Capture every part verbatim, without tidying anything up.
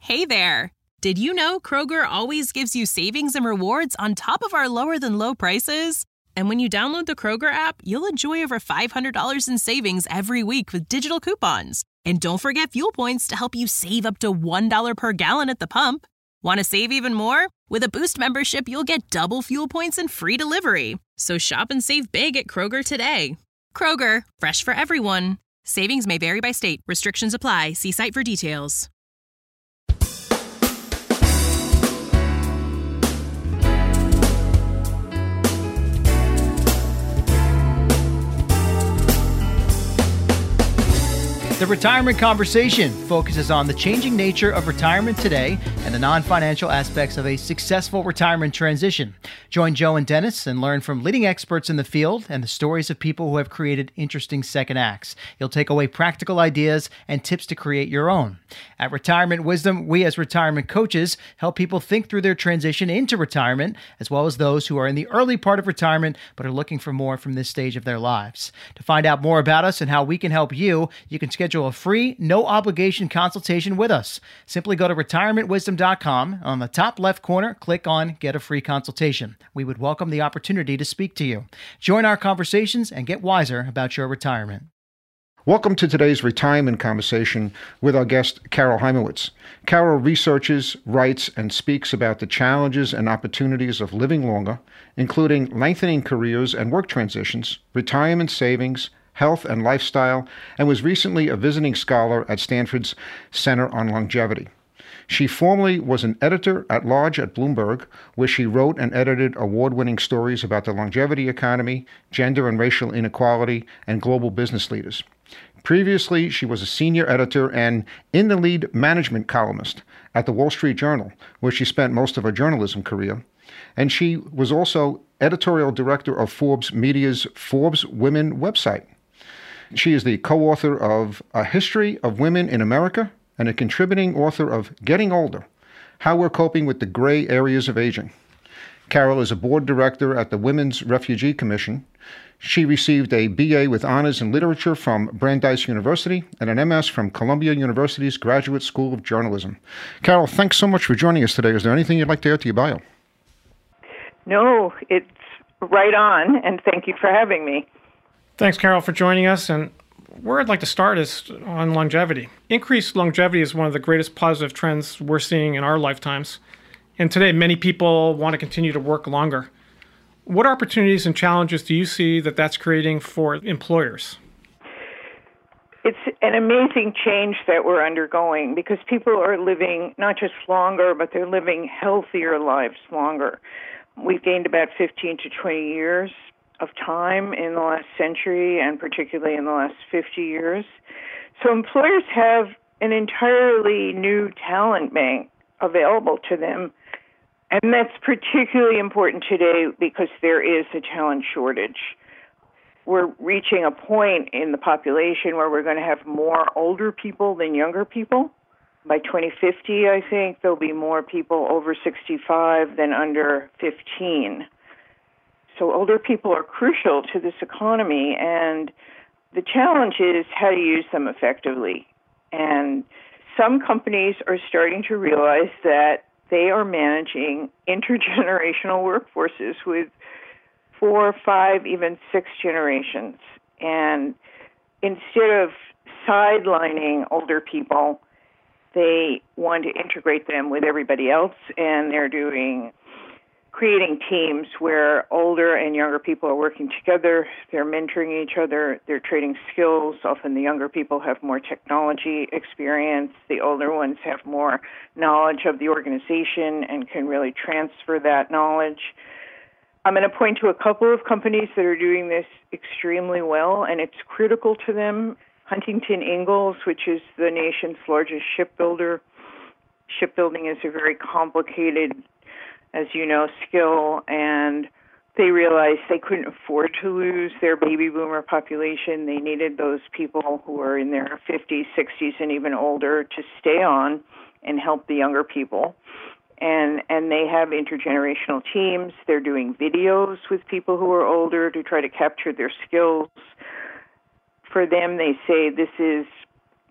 Hey there! Did you know Kroger always gives you savings and rewards on top of our lower-than-low prices? And when you download the Kroger app, you'll enjoy over five hundred dollars in savings every week with digital coupons. And don't forget fuel points to help you save up to one dollar per gallon at the pump. Want to save even more? With a Boost membership, you'll get double fuel points and free delivery. So shop and save big at Kroger today. Kroger, fresh for everyone. Savings may vary by state. Restrictions apply. See site for details. The Retirement Conversation focuses on the changing nature of retirement today and the non-financial aspects of a successful retirement transition. Join Joe and Dennis and learn from leading experts in the field and the stories of people who have created interesting second acts. You'll take away practical ideas and tips to create your own. At Retirement Wisdom, we as retirement coaches help people think through their transition into retirement, as well as those who are in the early part of retirement but are looking for more from this stage of their lives. To find out more about us and how we can help you, you can schedule a free, no-obligation consultation with us. Simply go to retirement wisdom dot com. On the top left corner, click on Get a Free Consultation. We would welcome the opportunity to speak to you. Join our conversations and get wiser about your retirement. Welcome to today's Retirement Conversation with our guest, Carol Heimowitz. Carol researches, writes, and speaks about the challenges and opportunities of living longer, including lengthening careers and work transitions, retirement savings, health and lifestyle, and was recently a visiting scholar at Stanford's Center on Longevity. She formerly was an editor-at-large at Bloomberg, where she wrote and edited award-winning stories about the longevity economy, gender and racial inequality, and global business leaders. Previously, she was a senior editor and in-the-lead management columnist at the Wall Street Journal, where she spent most of her journalism career. And she was also editorial director of Forbes Media's Forbes Women website. She is the co-author of A History of Women in America and a contributing author of Getting Older, How We're Coping with the Gray Areas of Aging. Carol is a board director at the Women's Refugee Commission. She received a B A with honors in literature from Brandeis University and an M S from Columbia University's Graduate School of Journalism. Carol, thanks so much for joining us today. Is there anything you'd like to add to your bio? No, it's right on, and thank you for having me. Thanks, Carol, for joining us. And where I'd like to start is on longevity. Increased longevity is one of the greatest positive trends we're seeing in our lifetimes. And today, many people want to continue to work longer. What opportunities and challenges do you see that that's creating for employers? It's an amazing change that we're undergoing because people are living not just longer, but they're living healthier lives longer. We've gained about fifteen to twenty years of time in the last century, and particularly in the last fifty years. So employers have an entirely new talent bank available to them, and that's particularly important today because there is a talent shortage. We're reaching a point in the population where we're going to have more older people than younger people. By twenty fifty, I think there'll be more people over sixty-five than under fifteen. So older people are crucial to this economy, and the challenge is how to use them effectively. And some companies are starting to realize that they are managing intergenerational workforces with four, five, even six generations. And instead of sidelining older people, they want to integrate them with everybody else, and they're doing creating teams where older and younger people are working together. They're mentoring each other. They're trading skills. Often the younger people have more technology experience. The older ones have more knowledge of the organization and can really transfer that knowledge. I'm going to point to a couple of companies that are doing this extremely well, and it's critical to them. Huntington Ingalls, which is the nation's largest shipbuilder. Shipbuilding is a very complicated, as you know, skill, and they realized they couldn't afford to lose their baby boomer population. They needed those people who are in their fifties, sixties, and even older to stay on and help the younger people. And and they have intergenerational teams. They're doing videos with people who are older to try to capture their skills. For them, they say this is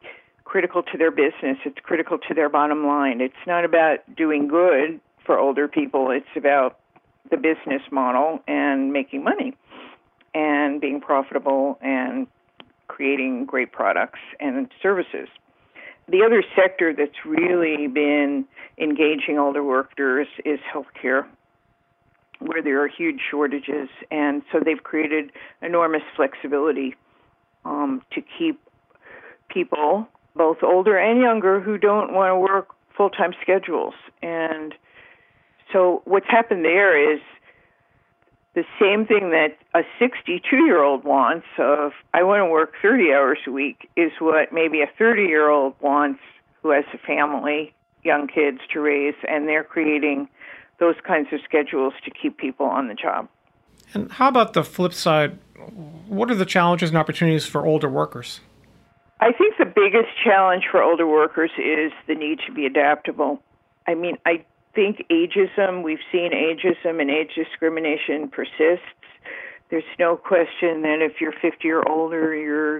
critical to their business. It's critical to their bottom line. It's not about doing good for older people. It's about the business model and making money and being profitable and creating great products and services. The other sector that's really been engaging older workers is healthcare, where there are huge shortages. And so they've created enormous flexibility um, to keep people, both older and younger, who don't want to work full-time schedules. And so what's happened there is the same thing that a sixty-two-year-old wants of, I want to work thirty hours a week, is what maybe a thirty-year-old wants who has a family, young kids to raise, and they're creating those kinds of schedules to keep people on the job. And how about the flip side? What are the challenges and opportunities for older workers? I think the biggest challenge for older workers is the need to be adaptable. I mean, I think ageism, we've seen ageism and age discrimination persists. There's no question that if you're fifty or older, you're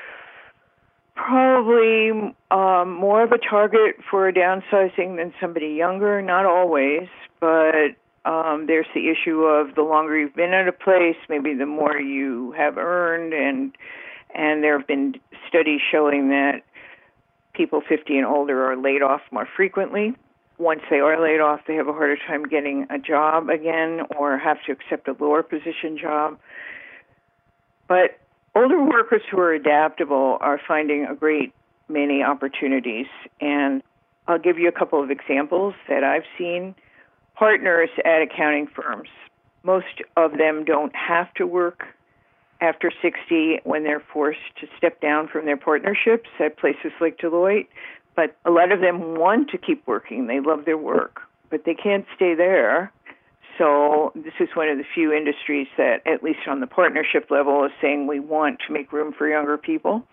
probably um, more of a target for downsizing than somebody younger. Not always, but um, there's the issue of the longer you've been at a place, maybe the more you have earned, and and there have been studies showing that people fifty and older are laid off more frequently. Once they are laid off, they have a harder time getting a job again or have to accept a lower position job. But older workers who are adaptable are finding a great many opportunities. And I'll give you a couple of examples that I've seen. Partners at accounting firms. Most of them don't have to work after sixty when they're forced to step down from their partnerships at places like Deloitte. But a lot of them want to keep working. They love their work, but they can't stay there. So this is one of the few industries that, at least on the partnership level, is saying we want to make room for younger people.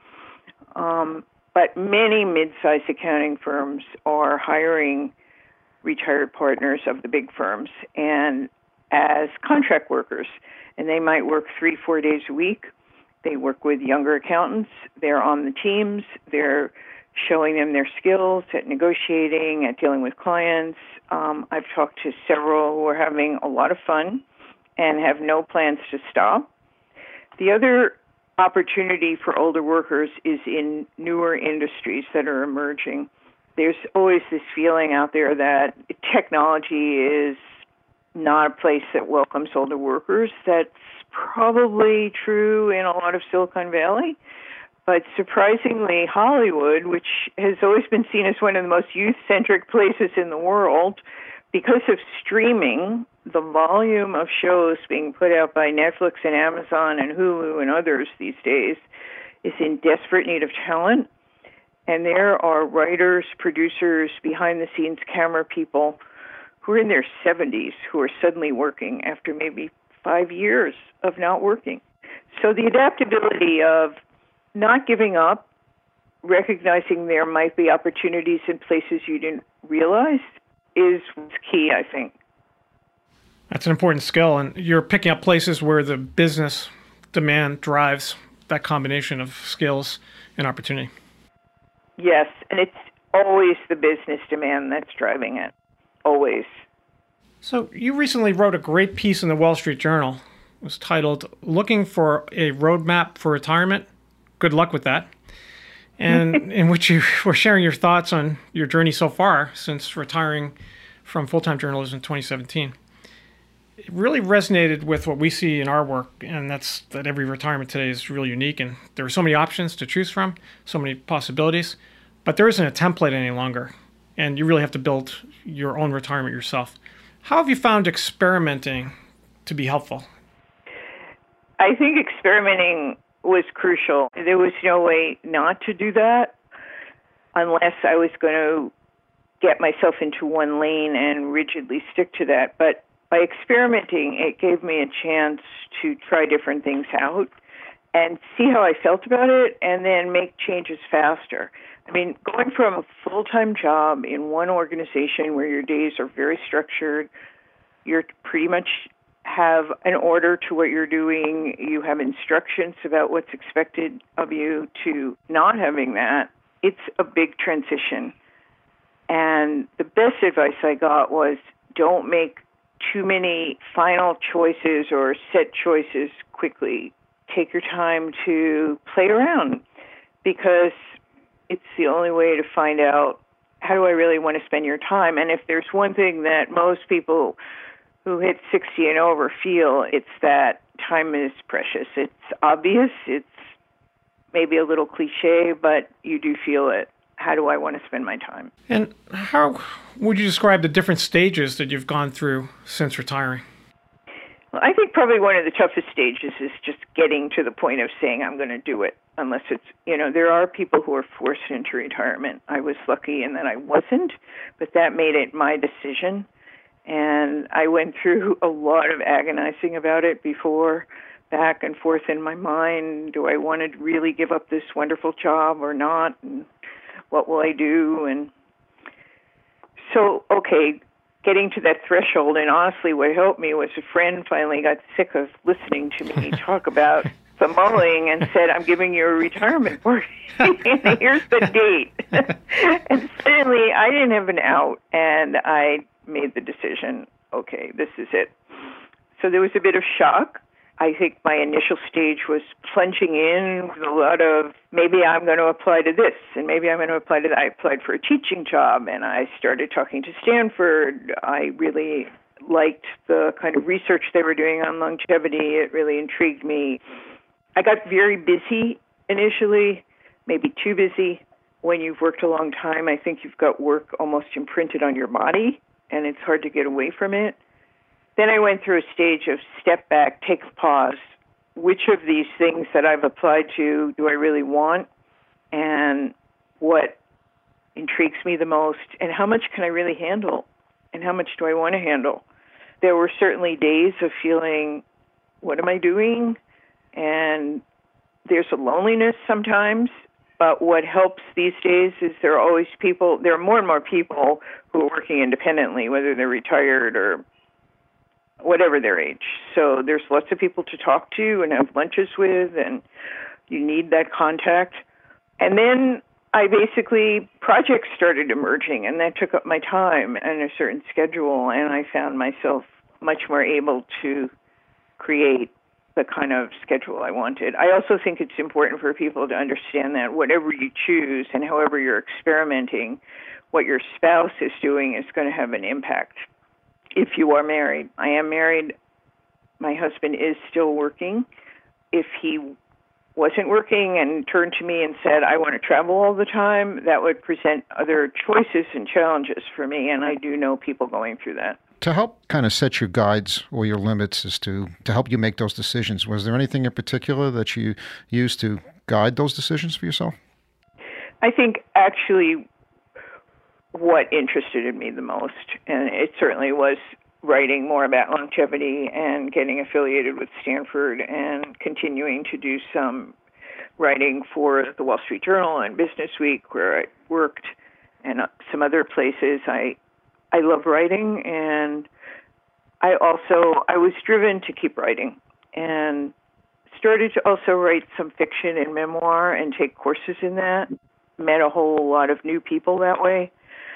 Um, but many mid-sized accounting firms are hiring retired partners of the big firms and as contract workers. And they might work three, four days a week. They work with younger accountants. They're on the teams. They're showing them their skills at negotiating, at dealing with clients. Um, I've talked to several who are having a lot of fun and have no plans to stop. The other opportunity for older workers is in newer industries that are emerging. There's always this feeling out there that technology is not a place that welcomes older workers. That's probably true in a lot of Silicon Valley. But surprisingly, Hollywood, which has always been seen as one of the most youth-centric places in the world, because of streaming, the volume of shows being put out by Netflix and Amazon and Hulu and others these days is in desperate need of talent. And there are writers, producers, behind-the-scenes camera people who are in their seventies who are suddenly working after maybe five years of not working. So the adaptability of not giving up, recognizing there might be opportunities in places you didn't realize is key, I think. That's an important skill, and you're picking up places where the business demand drives that combination of skills and opportunity. Yes, and it's always the business demand that's driving it, always. So you recently wrote a great piece in the Wall Street Journal. It was titled, Looking for a Roadmap for Retirement? Good luck with that. And in which you were sharing your thoughts on your journey so far since retiring from full-time journalism in twenty seventeen. It really resonated with what we see in our work, and that's that every retirement today is really unique, and there are so many options to choose from, so many possibilities, but there isn't a template any longer, and you really have to build your own retirement yourself. How have you found experimenting to be helpful? I think experimenting was crucial. There was no way not to do that unless I was going to get myself into one lane and rigidly stick to that. But by experimenting, it gave me a chance to try different things out and see how I felt about it and then make changes faster. I mean, going from a full-time job in one organization where your days are very structured, you're pretty much have an order to what you're doing, you have instructions about what's expected of you, to not having that it's a big transition. And the best advice I got was don't make too many final choices or set choices quickly. Take your time to play around, because it's the only way to find out, how do I really want to spend your time? And if there's one thing that most people who hit sixty and over feel, it's that time is precious. It's obvious, it's maybe a little cliche, but you do feel it. How do I want to spend my time? And how would you describe the different stages that you've gone through since retiring? Well, I think probably one of the toughest stages is just getting to the point of saying, I'm going to do it, unless it's, you know, there are people who are forced into retirement. I was lucky in that I wasn't, but that made it my decision. And I went through a lot of agonizing about it before, back and forth in my mind. Do I want to really give up this wonderful job or not? And what will I do? And so, okay, getting to that threshold, and honestly what helped me was a friend finally got sick of listening to me talk about the mulling and said, I'm giving you a retirement party, and here's the date. And suddenly I didn't have an out, and I made the decision, okay, this is it. So there was a bit of shock. I think my initial stage was plunging in with a lot of, maybe I'm going to apply to this, and maybe I'm going to apply to that. I applied for a teaching job, and I started talking to Stanford. I really liked the kind of research they were doing on longevity. It really intrigued me. I got very busy initially, maybe too busy. When you've worked a long time, I think you've got work almost imprinted on your body, and it's hard to get away from it. Then I went through a stage of step back, take a pause. Which of these things that I've applied to do I really want? And what intrigues me the most? And how much can I really handle? And how much do I want to handle? There were certainly days of feeling, what am I doing? And there's a loneliness sometimes. But what helps these days is there are always people, there are more and more people who are working independently, whether they're retired or whatever their age. So there's lots of people to talk to and have lunches with, and you need that contact. And then I basically, projects started emerging, and that took up my time and a certain schedule, and I found myself much more able to create the kind of schedule I wanted. I also think it's important for people to understand that whatever you choose and however you're experimenting, what your spouse is doing is going to have an impact. If you are married, I am married. My husband is still working. If he wasn't working and turned to me and said, I want to travel all the time, that would present other choices and challenges for me. And I do know people going through that. To help kind of set your guides or your limits as to, to help you make those decisions, was there anything in particular that you used to guide those decisions for yourself? I think actually what interested me the most, and it certainly was writing more about longevity and getting affiliated with Stanford and continuing to do some writing for the Wall Street Journal and Business Week, where I worked, and some other places. I I love writing, and I also, I was driven to keep writing, and started to also write some fiction and memoir and take courses in that. Met a whole lot of new people that way.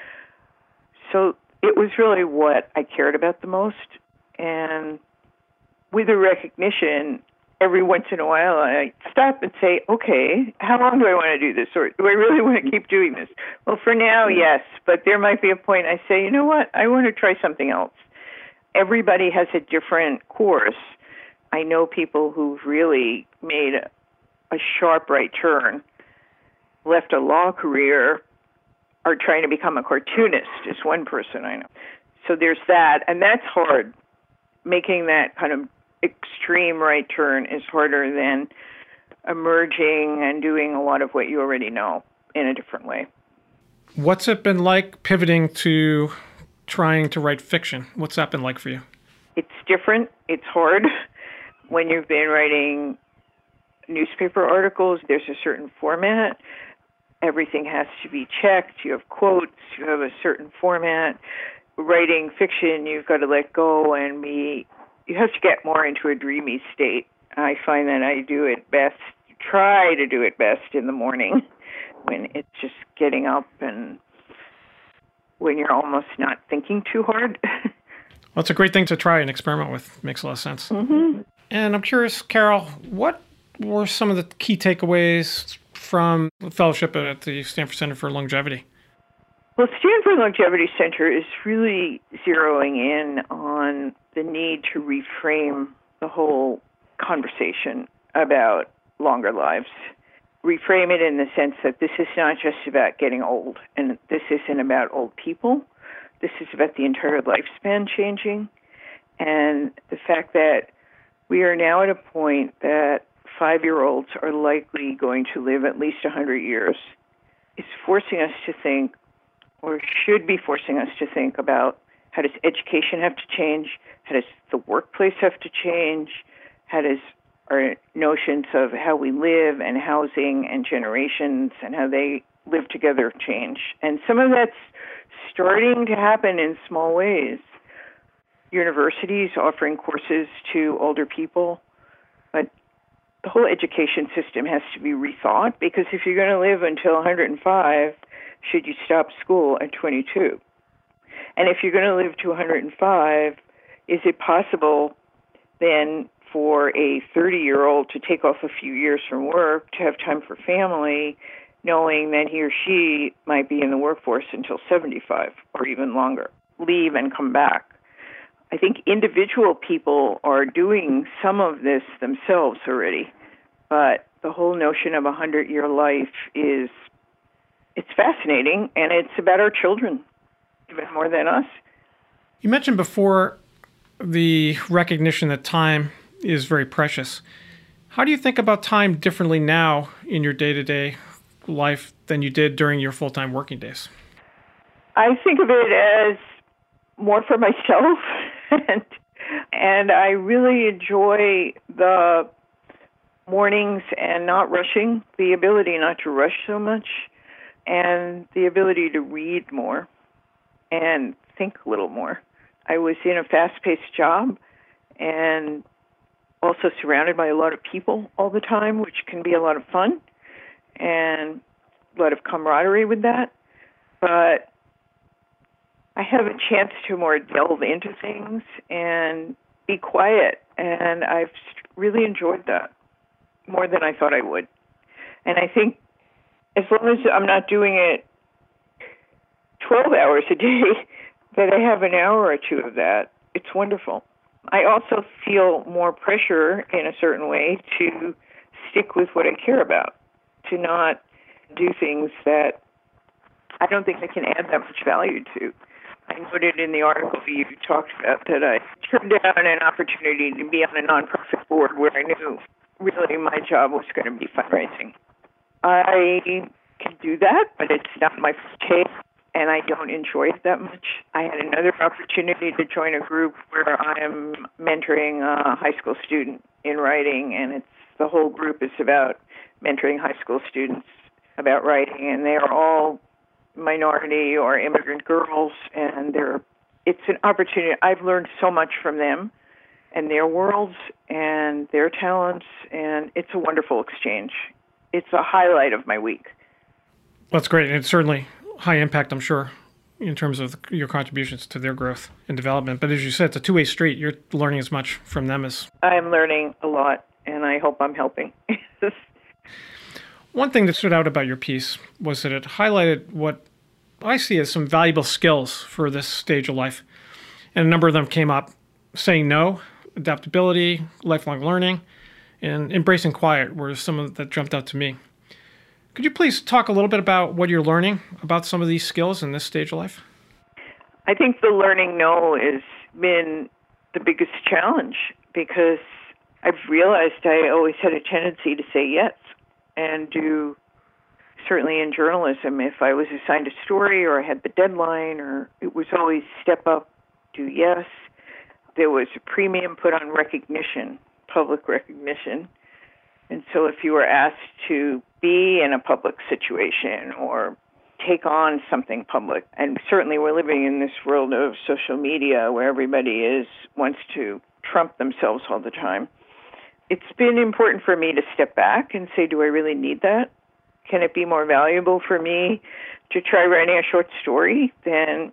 So it was really what I cared about the most. And with a recognition, every once in a while I stop and say, okay, how long do I want to do this? Or do I really want to keep doing this? Well, for now, yes. But there might be a point I say, you know what? I want to try something else. Everybody has a different course. I know people who've really made a, a sharp right turn, left a law career, are trying to become a cartoonist, is one person I know. So there's that, and that's hard. Making that kind of extreme right turn is harder than emerging and doing a lot of what you already know in a different way. What's it been like pivoting to trying to write fiction? What's that been like for you? It's different. It's hard. When you've been writing newspaper articles, there's a certain format. Everything has to be checked. You have quotes. You have a certain format. Writing fiction, you've got to let go and be, you have to get more into a dreamy state. I find that I do it best, try to do it best in the morning when it's just getting up and when you're almost not thinking too hard. Well, it's a great thing to try and experiment with. Makes a lot of sense. Mm-hmm. And I'm curious, Carol, what were some of the key takeaways from the fellowship at the Stanford Center for Longevity? Well, Stanford Longevity Center is really zeroing in on the need to reframe the whole conversation about longer lives. Reframe it in the sense that this is not just about getting old, and this isn't about old people. This is about the entire lifespan changing, and the fact that we are now at a point that five-year-olds are likely going to live at least one hundred years is forcing us to think, or should be forcing us to think about, how does education have to change? How does the workplace have to change? How does our notions of how we live and housing and generations and how they live together change? And some of that's starting to happen in small ways. Universities offering courses to older people, but the whole education system has to be rethought, because if you're going to live until one hundred five, should you stop school at twenty-two? And if you're going to live to one hundred five, is it possible then for a thirty-year-old to take off a few years from work to have time for family, knowing that he or she might be in the workforce until seventy-five or even longer, leave and come back? I think individual people are doing some of this themselves already, but the whole notion of a hundred-year life is, it's fascinating, and it's about our children, even more than us. You mentioned before the recognition that time is very precious. How do you think about time differently now in your day-to-day life than you did during your full-time working days? I think of it as more for myself, and, and I really enjoy the mornings and not rushing, the ability not to rush so much, and the ability to read more and think a little more. I was in a fast-paced job and also surrounded by a lot of people all the time, which can be a lot of fun and a lot of camaraderie with that. But I have a chance to more delve into things and be quiet, and I've really enjoyed that more than I thought I would. And I think as long as I'm not doing it twelve hours a day, that I have an hour or two of that, it's wonderful. I also feel more pressure in a certain way to stick with what I care about, to not do things that I don't think I can add that much value to. I noted in the article you talked about that I turned down an opportunity to be on a nonprofit board where I knew really my job was going to be fundraising. I can do that, but it's not my forte, and I don't enjoy it that much. I had another opportunity to join a group where I am mentoring a high school student in writing, and it's the whole group is about mentoring high school students about writing, and they are all minority or immigrant girls, and they're it's an opportunity. I've learned so much from them and their worlds and their talents, and it's a wonderful exchange. It's a highlight of my week. That's great. And it's certainly high impact, I'm sure, in terms of your contributions to their growth and development. But as you said, it's a two-way street. You're learning as much from them as... I'm learning a lot, and I hope I'm helping. One thing that stood out about your piece was that it highlighted what I see as some valuable skills for this stage of life. And a number of them came up: saying no, adaptability, lifelong learning, and embracing quiet were some of that jumped out to me. Could you please talk a little bit about what you're learning about some of these skills in this stage of life? I think the learning no has been the biggest challenge, because I've realized I always had a tendency to say yes and do, certainly in journalism, if I was assigned a story or I had the deadline, or it was always step up, do yes. There was a premium put on recognition, public recognition. And so if you were asked to be in a public situation or take on something public, and certainly we're living in this world of social media where everybody is wants to trump themselves all the time, it's been important for me to step back and say, do I really need that? can it be more valuable for me to try writing a short story than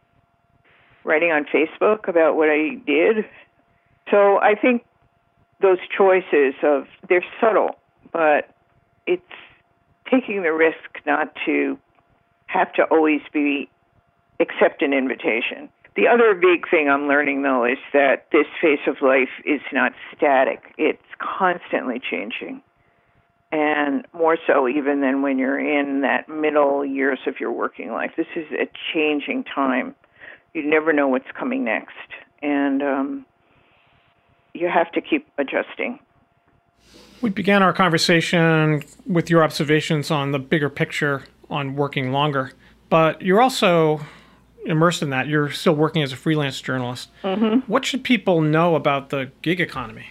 writing on Facebook about what I did? So I think those choices of, they're subtle, but it's taking the risk not to have to always be accept an invitation. The other big thing I'm learning, though, is that this phase of life is not static. It's constantly changing. And more so even than when you're in that middle years of your working life. This is a changing time. You never know what's coming next. And um, you have to keep adjusting. We began our conversation with your observations on the bigger picture on working longer, but you're also immersed in that. You're still working as a freelance journalist. Mm-hmm. What should people know about the gig economy?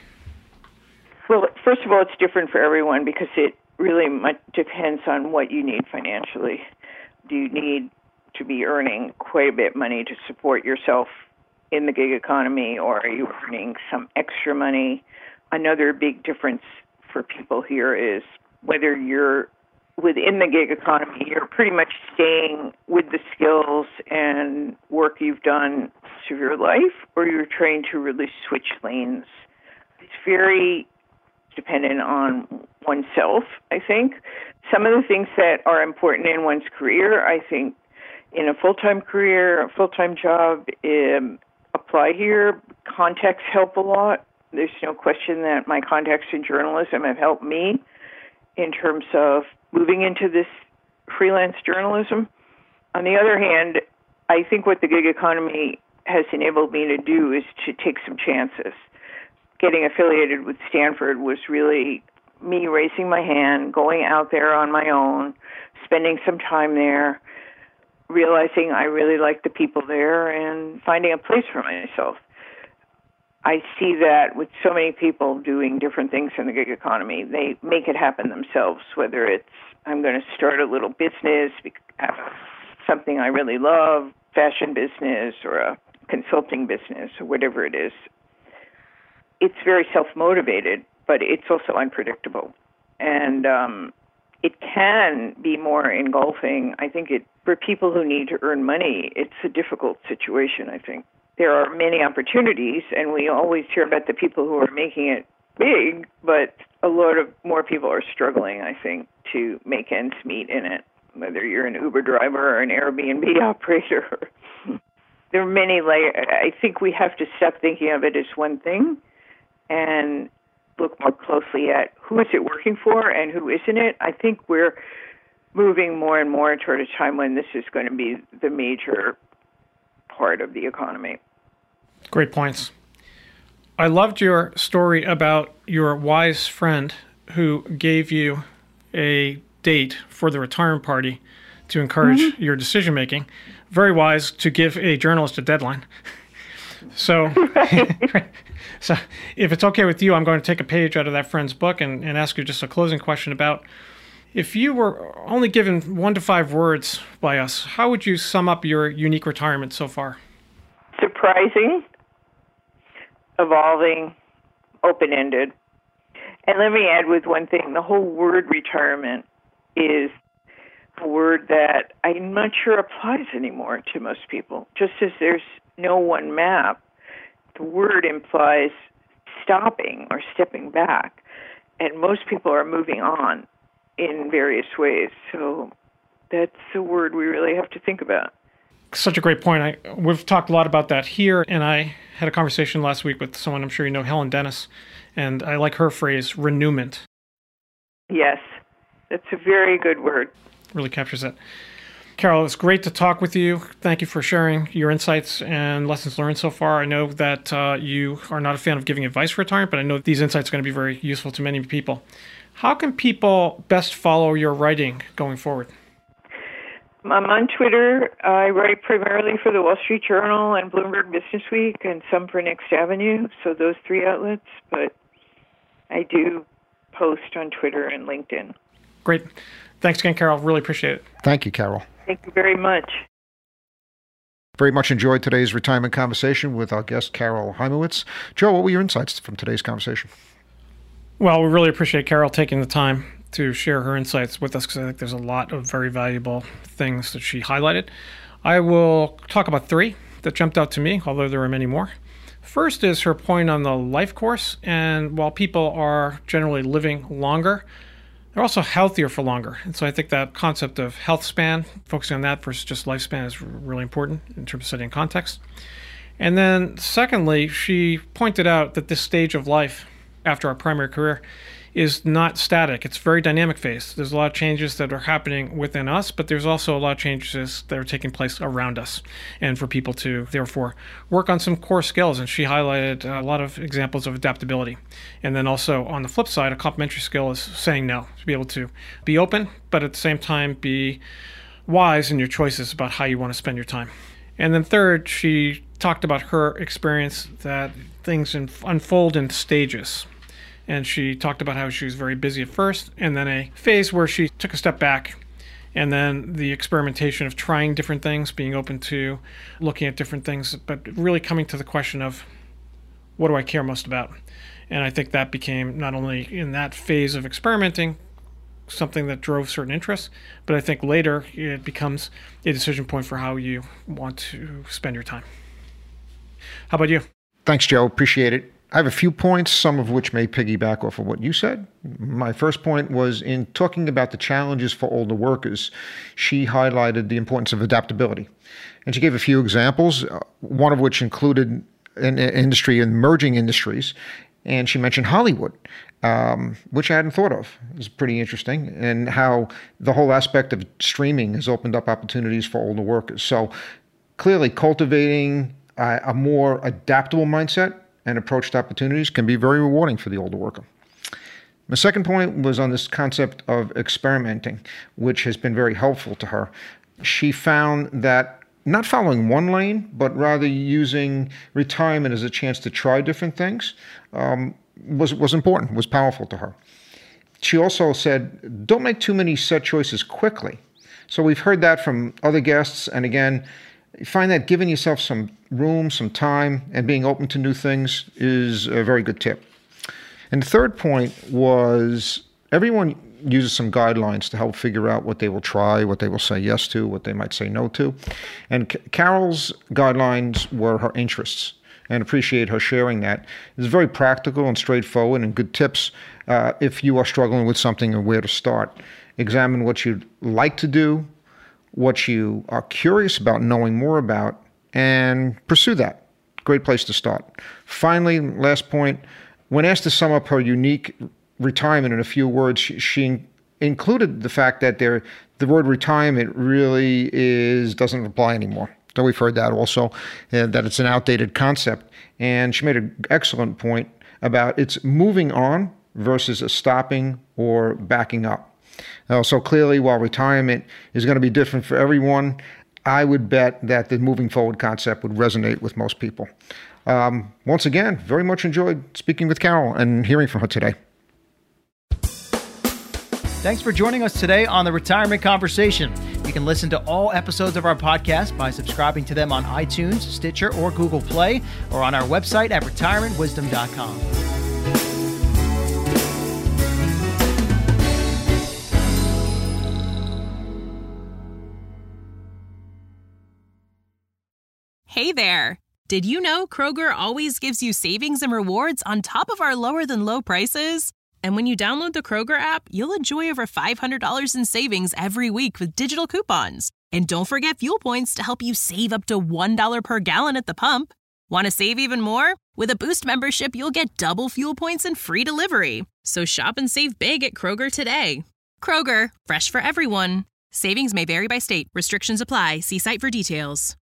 Well, first of all, it's different for everyone because it really much depends on what you need financially. Do you need to be earning quite a bit of money to support yourself in the gig economy, or are you earning some extra money? Another big difference for people here is whether you're within the gig economy, you're pretty much staying with the skills and work you've done through your life, or you're trying to really switch lanes. It's very dependent on oneself, I think. Some of the things that are important in one's career, I think, in a full-time career, a full-time job, um, apply here. Contacts help a lot. There's no question that my contacts in journalism have helped me in terms of moving into this freelance journalism. On the other hand, I think what the gig economy has enabled me to do is to take some chances. Getting affiliated with Stanford was really me raising my hand, going out there on my own, spending some time there, realizing I really like the people there and finding a place for myself. I see that with so many people doing different things in the gig economy. They make it happen themselves, whether it's I'm going to start a little business, something I really love, fashion business or a consulting business or whatever it is. It's very self-motivated, but it's also unpredictable. And um, it can be more engulfing. I think it for people who need to earn money, it's a difficult situation, I think. There are many opportunities, and we always hear about the people who are making it big, but a lot of more people are struggling, I think, to make ends meet in it, whether you're an Uber driver or an Airbnb operator. There are many layers. I think we have to stop thinking of it as one thing and look more closely at who is it working for and who isn't it. I think we're moving more and more toward a time when this is going to be the major part of the economy. Great points. I loved your story about your wise friend who gave you a date for the retirement party to encourage mm-hmm. your decision making. Very wise to give a journalist a deadline. So, right. So if it's okay with you, I'm going to take a page out of that friend's book and, and ask you just a closing question about if you were only given one to five words by us, how would you sum up your unique retirement so far? Surprising, evolving, open-ended. And let me add with one thing. The whole word retirement is a word that I'm not sure applies anymore to most people. Just as there's no one map, the word implies stopping or stepping back. And most people are moving on in various ways. So that's a word we really have to think about. Such a great point. I, we've talked a lot about that here, and I had a conversation last week with someone I'm sure you know, Helen Dennis, and I like her phrase, renewment. Yes, that's a very good word. Really captures it. Carol, it's great to talk with you. Thank you for sharing your insights and lessons learned so far. I know that uh, you are not a fan of giving advice for retirement, but I know these insights are going to be very useful to many people. How can people best follow your writing going forward? I'm on Twitter. I write primarily for the Wall Street Journal and Bloomberg Business Week and some for Next Avenue, so those three outlets. But I do post on Twitter and LinkedIn. Great. Thanks again, Carol. Really appreciate it. Thank you, Carol. Thank you very much. Very much enjoyed today's retirement conversation with our guest, Carol Hymowitz. Joe, what were your insights from today's conversation? Well, we really appreciate Carol taking the time to share her insights with us because I think there's a lot of very valuable things that she highlighted. I will talk about three that jumped out to me, although there are many more. First is her point on the life course, and while people are generally living longer, they're also healthier for longer. And so I think that concept of health span, focusing on that versus just lifespan, is really important in terms of setting context. And then secondly, she pointed out that this stage of life after our primary career is not static. It's a very dynamic phase. There's a lot of changes that are happening within us, but there's also a lot of changes that are taking place around us, and for people to therefore work on some core skills. And she highlighted a lot of examples of adaptability. And then also on the flip side, a complementary skill is saying no, to be able to be open, but at the same time be wise in your choices about how you want to spend your time. And then third, she talked about her experience that things unfold in stages. And she talked about how she was very busy at first, and then a phase where she took a step back, and then the experimentation of trying different things, being open to looking at different things, but really coming to the question of, what do I care most about? And I think that became, not only in that phase of experimenting, something that drove certain interests, but I think later it becomes a decision point for how you want to spend your time. How about you? Thanks, Joe. Appreciate it. I have a few points, some of which may piggyback off of what you said. My first point was in talking about the challenges for older workers, she highlighted the importance of adaptability. And she gave a few examples, uh, one of which included an industry, emerging industries. And she mentioned Hollywood, um, which I hadn't thought of. It was pretty interesting, and how the whole aspect of streaming has opened up opportunities for older workers. So clearly cultivating a, a more adaptable mindset and approach to opportunities can be very rewarding for the older worker. My second point was on this concept of experimenting, which has been very helpful to her. She found that not following one lane, but rather using retirement as a chance to try different things um, was, was important, was powerful to her. She also said, don't make too many set choices quickly. So we've heard that from other guests, and again, find that giving yourself some room, some time, and being open to new things is a very good tip. And the third point was everyone uses some guidelines to help figure out what they will try, what they will say yes to, what they might say no to. And C- Carol's guidelines were her interests, and appreciate her sharing that. It's very practical and straightforward and good tips uh, if you are struggling with something and where to start. Examine what you'd like to do, what you are curious about knowing more about, and pursue that. Great place to start. Finally, last point, when asked to sum up her unique retirement in a few words, she, she included the fact that there, the word retirement really is doesn't apply anymore. So we've heard that also, uh, that it's an outdated concept. And she made an excellent point about it's moving on versus a stopping or backing up. Uh, so clearly, while retirement is going to be different for everyone, I would bet that the moving forward concept would resonate with most people. Um, once again, very much enjoyed speaking with Carol and hearing from her today. Thanks for joining us today on the Retirement Conversation. You can listen to all episodes of our podcast by subscribing to them on iTunes, Stitcher, or Google Play, or on our website at retirement wisdom dot com. Hey there! Did you know Kroger always gives you savings and rewards on top of our lower than low prices? And when you download the Kroger app, you'll enjoy over five hundred dollars in savings every week with digital coupons. And don't forget fuel points to help you save up to one dollar per gallon at the pump. Want to save even more? With a Boost membership, you'll get double fuel points and free delivery. So shop and save big at Kroger today. Kroger, fresh for everyone. Savings may vary by state. Restrictions apply. See site for details.